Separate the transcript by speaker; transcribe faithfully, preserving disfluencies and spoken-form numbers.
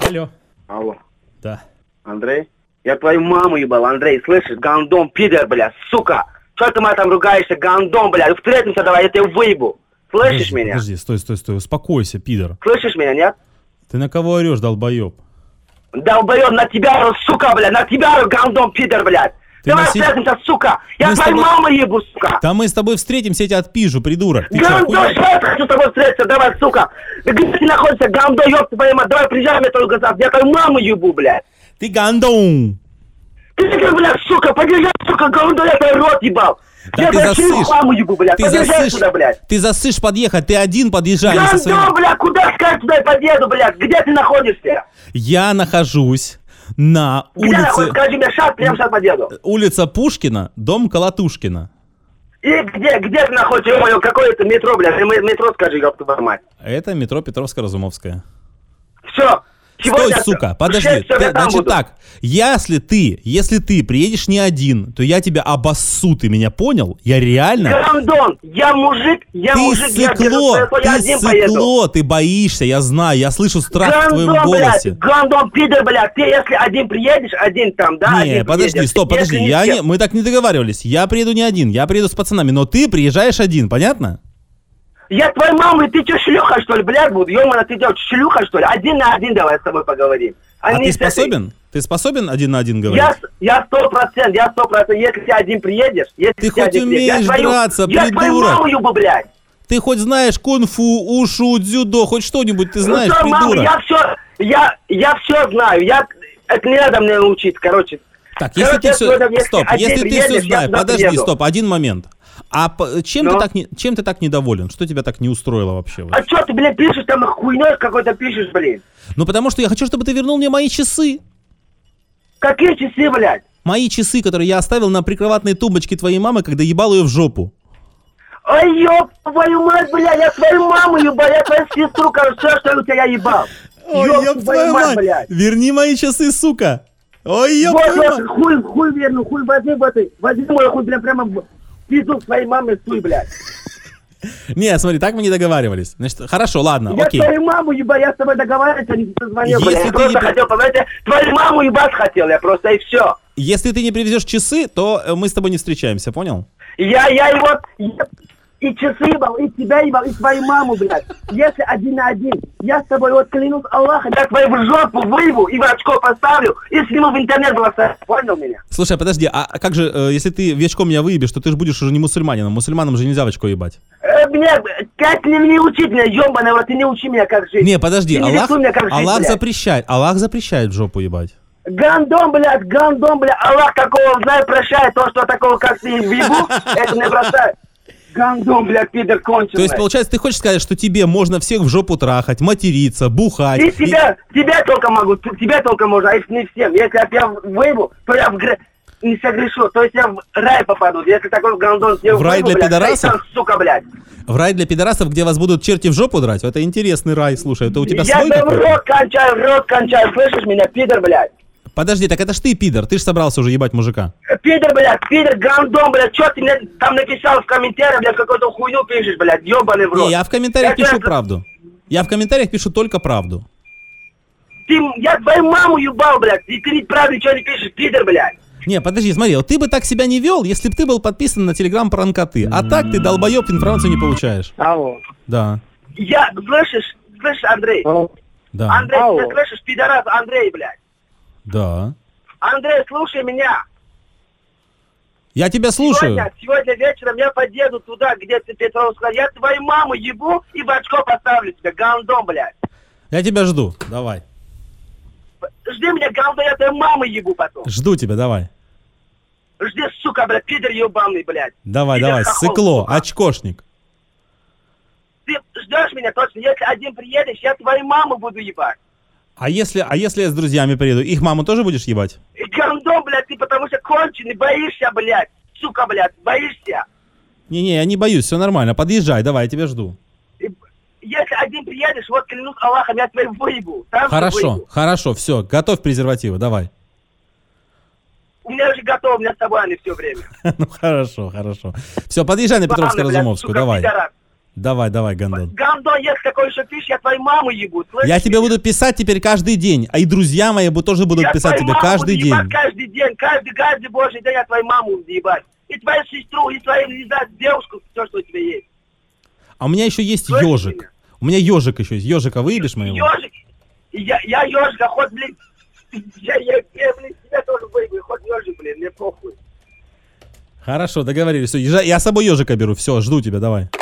Speaker 1: Алло.
Speaker 2: Алло.
Speaker 1: Да.
Speaker 2: Андрей? Я твою маму ебал, Андрей, слышишь? Гандон, пидор, блядь, сука. Что ты матом ругаешься, гандон, блядь? Встретимся давай, я тебя выебу. Слышишь
Speaker 1: Подожди,
Speaker 2: меня?
Speaker 1: Подожди, стой, стой, стой, успокойся, пидор.
Speaker 2: Слышишь меня, нет?
Speaker 1: Ты на кого орешь, долбоеб?
Speaker 2: Долбоёб, на тебя ору, сука, блядь, на тебя ору, гандон, пидор, блядь.
Speaker 1: Ты
Speaker 2: Давай
Speaker 1: на се-
Speaker 2: встретимся, сука. Я
Speaker 1: Мы с
Speaker 2: твою
Speaker 1: тобой-
Speaker 2: маму ебу, сука.
Speaker 1: Да мы с тобой встретимся, я тебя отпишу, придурок. Ты чё,
Speaker 2: Гандон,
Speaker 1: охуел?
Speaker 2: что я хочу с тобой встретиться, давай, сука. Да где ты находишься, гандон, ёб твою мать, давай приезжай мне только завтра, я твою маму ебу, блядь.
Speaker 1: Ты гандон.
Speaker 2: Ты, блядь, сука, подъезжай, сука, гандон, я твой рот ебал.
Speaker 1: Да
Speaker 2: Я
Speaker 1: ты
Speaker 2: твою
Speaker 1: засышь.
Speaker 2: маму ебу, блядь,
Speaker 1: Ты
Speaker 2: подъезжай
Speaker 1: засышь,
Speaker 2: сюда, блядь.
Speaker 1: ты засышь подъехать, ты один подъезжай. не со
Speaker 2: Гандон,
Speaker 1: своим-
Speaker 2: блядь, куда сказать туда и подъеду, блядь, где ты находишься?
Speaker 1: Я нахожусь на
Speaker 2: Где находишься,
Speaker 1: улице,
Speaker 2: скажи мне, шаг, прямо сейчас подъеду.
Speaker 1: улица Пушкина, дом Колотушкина.
Speaker 2: И где, где ты находишься, ё-моё, какое это метро, блядь, М- метро скажи, ёб твою мать.
Speaker 1: Это метро Петровско-Разумовская.
Speaker 2: Все.
Speaker 1: Стой, сука, подожди. Ты- значит так, если ты, если ты приедешь не один, то я тебя обоссу, ты меня понял? Я реально...
Speaker 2: Гандон, я мужик, я
Speaker 1: Ты
Speaker 2: мужик, я держу
Speaker 1: сыкло,
Speaker 2: свое слово, я
Speaker 1: ты
Speaker 2: один поеду.
Speaker 1: сыкло, ты боишься, я знаю, я слышу страх в твоем
Speaker 2: Гандон,
Speaker 1: голосе.
Speaker 2: блядь, гандон, пидор, блядь, ты если один приедешь, один там, да,
Speaker 1: Не,
Speaker 2: один
Speaker 1: подожди,
Speaker 2: приедешь.
Speaker 1: стоп, подожди,
Speaker 2: Если
Speaker 1: я
Speaker 2: нет,
Speaker 1: не, мы так не договаривались. Я приеду не один, я приеду с пацанами, но ты приезжаешь один, понятно?
Speaker 2: Я твоя мама, и ты что, шлюха, что ли, блядь, буду? Ё-моё, ты что, шлюха, что ли? Один на один давай с тобой поговорим.
Speaker 1: А
Speaker 2: не
Speaker 1: ты
Speaker 2: с этой.
Speaker 1: способен? Ты способен один на один говорить?
Speaker 2: Я, я сто процентов, я сто процентов, если ты один приедешь, если
Speaker 1: Ты
Speaker 2: ты
Speaker 1: хоть
Speaker 2: один приедешь,
Speaker 1: умеешь
Speaker 2: я твою,
Speaker 1: драться,
Speaker 2: я твою
Speaker 1: придурок?
Speaker 2: маму ебу, блядь.
Speaker 1: Ты хоть знаешь кунг-фу, ушу, дзюдо, хоть что-нибудь ты знаешь,
Speaker 2: Ну что, мама,
Speaker 1: придурок?
Speaker 2: я все, я, я все знаю, я, это не надо мне учить, короче.
Speaker 1: Так, если
Speaker 2: Короче,
Speaker 1: ты все...
Speaker 2: сегодня, если
Speaker 1: Стоп,
Speaker 2: один
Speaker 1: если ты
Speaker 2: приедешь,
Speaker 1: все
Speaker 2: я
Speaker 1: знаешь...
Speaker 2: туда
Speaker 1: Подожди,
Speaker 2: приеду.
Speaker 1: стоп, один момент. А по- чем,
Speaker 2: Ну?
Speaker 1: ты так не, чем ты так недоволен? Что тебя так не устроило вообще?
Speaker 2: А что ты, блин, пишешь там хуйнёй какой-то пишешь, блин?
Speaker 1: Ну, потому что я хочу, чтобы ты вернул мне мои часы.
Speaker 2: Какие часы, блядь?
Speaker 1: Мои часы, которые я оставил на прикроватной тумбочке твоей мамы, когда ебал ее в жопу.
Speaker 2: Ой, ёб твою мать, блядь, я твою маму ебал, я твою сестру, короче, все, что у тебя ебал.
Speaker 1: Ой, ёб твою мать,
Speaker 2: блядь.
Speaker 1: верни мои часы, сука. Ой, ёб
Speaker 2: Вот,
Speaker 1: твою
Speaker 2: вот,
Speaker 1: мать.
Speaker 2: хуй, хуй верну, хуй возьми в этой, возьми мой хуй, блядь, прямо в пизду своей мамы суй, блядь.
Speaker 1: Не, смотри, так мы не договаривались. Значит, хорошо, ладно,
Speaker 2: Я
Speaker 1: окей.
Speaker 2: твою маму ебал, я с тобой договариваться не позвонил,
Speaker 1: Если
Speaker 2: блядь. Я
Speaker 1: ты
Speaker 2: просто
Speaker 1: не при-
Speaker 2: хотел, понимаете, твою маму ебать хотел, я просто, и все.
Speaker 1: Если ты не привезешь часы, то э, мы с тобой не встречаемся, понял?
Speaker 2: Я, я его, я, и часы ебал, и тебя ебал, и твою маму, блядь. Если один на один, я с тобой, вот клянусь Аллахом, я твою в жопу выебу и в очко поставлю, и сниму в интернет голоса. Понял меня?
Speaker 1: Слушай, подожди, а как же, э, если ты в очко меня выебешь, то ты же будешь уже не мусульманином. Мусульманам же нельзя в очко ебать.
Speaker 2: Э, мне, как не, не учить меня, ёбаный, вот ты не учи меня, как жить.
Speaker 1: Не, подожди,
Speaker 2: Ты не
Speaker 1: Аллах,
Speaker 2: диктуй мне, как жить,
Speaker 1: Аллах
Speaker 2: блядь.
Speaker 1: запрещает, Аллах запрещает в жопу ебать.
Speaker 2: Гандон, блядь, гандон, блядь, Аллах такого, знаю, прощает, то, что такого, как ты, въебу, это не бросает. Гандон, блядь, пидор конченый.
Speaker 1: То есть, получается, ты хочешь сказать, что тебе можно всех в жопу трахать, материться, бухать.
Speaker 2: И тебя, тебя только могу, т- тебя только можно, а если не всем. Если я тебя выебу, то я в гре... не согрешу, то есть я в рай попаду. Если такой гандон тебе
Speaker 1: В рай
Speaker 2: выебу,
Speaker 1: для
Speaker 2: блядь,
Speaker 1: пидорасов?
Speaker 2: шайтан, сука, блядь.
Speaker 1: В рай для пидорасов, где вас будут черти в жопу драть? Это интересный рай, слушай, это у тебя
Speaker 2: Я
Speaker 1: свой
Speaker 2: там
Speaker 1: какой-то?
Speaker 2: рот кончаю, рот кончаю, слышишь меня, пидор, блядь.
Speaker 1: Подожди, так это ж ты пидор, ты ж собрался уже ебать мужика.
Speaker 2: Пидор, блядь, пидор, гандон, блядь, что ты мне там написал в комментариях, блядь, какую-то хуйню пишешь, блядь, ёбаный в рот.
Speaker 1: Не, я в комментариях
Speaker 2: Я
Speaker 1: пишу
Speaker 2: тебя-
Speaker 1: правду. Я в комментариях пишу только правду.
Speaker 2: Ты, я твою маму ебал, блядь, и ты правда ничего не пишешь, пидор, блядь.
Speaker 1: Не, подожди, смотри, вот ты бы так себя не вел, если бы ты был подписан на телеграм пранкоты. А так ты, долбоеб, информацию не получаешь.
Speaker 2: Алло.
Speaker 1: Да,
Speaker 2: Я, слышишь, слышишь, Андрей?
Speaker 1: да,
Speaker 2: Андрей,
Speaker 3: Алло.
Speaker 2: ты слышишь, пидорас, Андрей, блядь.
Speaker 1: да.
Speaker 2: Андрей, слушай меня.
Speaker 1: Я тебя слушаю.
Speaker 2: Сегодня, сегодня вечером я подъеду туда, где ты, Петровская. Я твою маму ебу и в очко поставлю тебя, гандон, блядь.
Speaker 1: Я тебя жду, давай.
Speaker 2: Жди меня, гандон, я твою маму ебу потом.
Speaker 1: Жду тебя, давай.
Speaker 2: Жди, сука, блядь, пидор ебаный, блядь.
Speaker 1: Давай,
Speaker 2: Пидор
Speaker 1: давай,
Speaker 2: хохол,
Speaker 1: сыкло,
Speaker 2: сука.
Speaker 1: очкошник.
Speaker 2: Ты ждешь меня точно, если один приедешь, я твою маму буду ебать.
Speaker 1: А если, а если я с друзьями приеду, их маму тоже будешь ебать?
Speaker 2: И гандон, блядь, ты потому что конченый, боишься, блядь. Сука, блядь, боишься.
Speaker 1: Не-не, я не боюсь, все нормально, подъезжай, давай, я тебя жду.
Speaker 2: И если один приедешь, вот клянусь Аллахом, я твою выебу. Там
Speaker 1: Хорошо,
Speaker 2: выебу.
Speaker 1: хорошо, все, готовь презервативы, давай.
Speaker 2: У меня уже готово, у меня с тобой они все время.
Speaker 1: Ну хорошо, хорошо. Все, подъезжай на
Speaker 2: Ладно, блядь,
Speaker 1: Петровско-Разумовскую,
Speaker 2: сука,
Speaker 1: давай.
Speaker 2: пидорас.
Speaker 1: Давай, давай, Гондон.
Speaker 2: Гондон, если такой еще пишешь, я твою маму ебу. Слышишь?
Speaker 1: Я тебе буду писать теперь каждый день, а и друзья мои тоже будут
Speaker 2: я
Speaker 1: писать тебе каждый день.
Speaker 2: Ебать, каждый день, каждый, каждый божий день я твою маму буду ебать. И твою сестру, и свою, не знаю, девушку, все, что у тебя есть.
Speaker 1: А у меня еще есть
Speaker 2: Слышишь
Speaker 1: ежик.
Speaker 2: меня?
Speaker 1: У меня ежик еще есть. Ежика выебешь моего?
Speaker 2: Ежик? Я, я ежика, хоть, блин, я, я, я, блин, тебя тоже выебу, хоть ежик, блин, мне похуй.
Speaker 1: Хорошо, договорились. Всё, езжай, я с собой ежика беру. Все, жду тебя, давай.